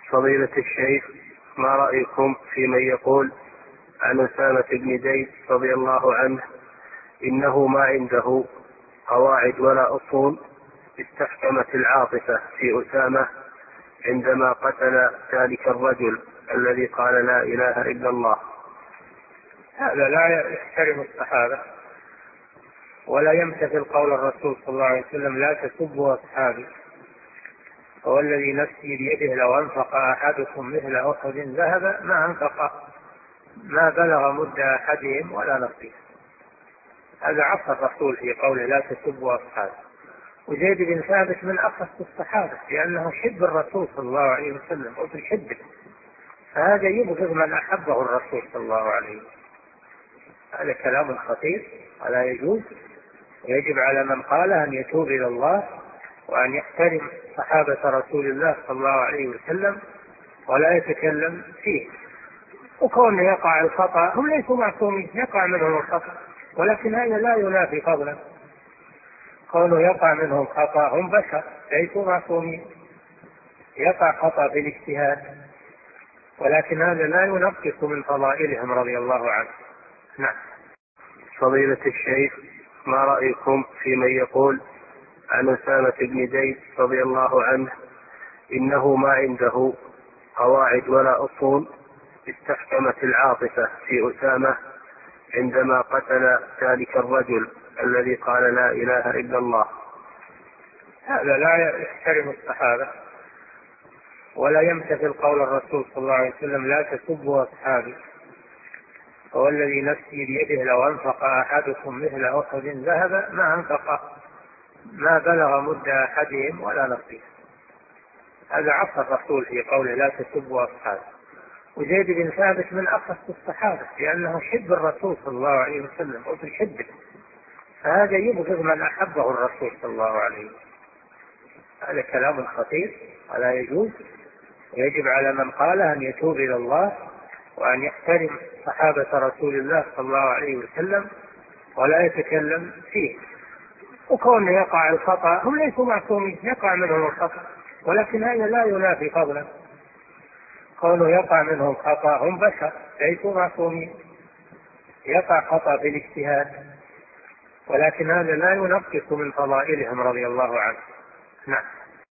فضيلة الشيخ، ما رأيكم في من يقول عن أسامة بن زيد رضي الله عنه إنه ما عنده قواعد ولا أصول، استحكمت العاطفة في أسامة عندما قتل ذلك الرجل الذي قال لا إله إلا الله؟ هذا لا يحترم الصحابة ولا يمتثل قول الرسول صلى الله عليه وسلم: لا تسبوا أصحابي، والذي نفسي بيده لو أنفق أحدكم مثل أحد ذهب ما بلغ مد أحدهم ولا نصيف. هذا عصى الرسول في قوله لا تسبوا أصحابي. وزيد بن ثابت من أخص الصحابة لأنه حب الرسول صلى الله عليه وسلم وفي حبه، فهذا يبغض من أحبه الرسول صلى الله عليه وسلم. هذا كلام خطير ولا يجوز، ويجب على من قاله أن يتوب إلى الله وأن يحترم صحابة رسول الله صلى الله عليه وسلم ولا يتكلم فيه. وكون يقع الخطأ، هم ليسوا معصومين، يقع منهم الخطأ، ولكن هذا لا ينافي فضلا. كونه يقع منهم خطأ، هم بشر ليسوا معصومين، يقع خطأ بالاجتهاد، ولكن هذا لا ينقص من فضائلهم رضي الله عنه. نعم. فضيلة الشيخ، ما رأيكم في من يقول عن أسامة بن زيد رضي الله عنه إنه ما عنده قواعد ولا أصول، استحكمت العاطفة في أسامة عندما قتل ذلك الرجل الذي قال لا إله إلا الله؟ هذا لا يحترم الصحابة ولا يمتثل قول الرسول صلى الله عليه وسلم: لا تسبوا أصحابي، والذي نفسي بيده لو أنفق أحدكم مثل أحد ذهب ما بلغ مد أحدهم ولا نصيف. هذا عصى الرسول في قوله لا تسبوا أصحابي. وزيد بن ثابت من أخص الصحابة لأنه حب الرسول صلى الله عليه وسلم وفي حبه، فهذا يبغض من أحبه الرسول صلى الله عليه وسلم. هذا كلام خطير ولا يجوز، ويجب على من قاله أن يتوب إلى الله وأن يحترم صحابة رسول الله صلى الله عليه وسلم ولا يتكلم فيه. وكون يقع الخطأ، هم ليسوا معصومين، يقع منهم الخطأ، ولكن هذا لا ينافي فضلا. كونه يقع منهم خطأ، هم بشر ليسوا معصومين، يقع خطأ بالاجتهاد، ولكن هذا لا ينقص من فضائلهم رضي الله عنه. نعم.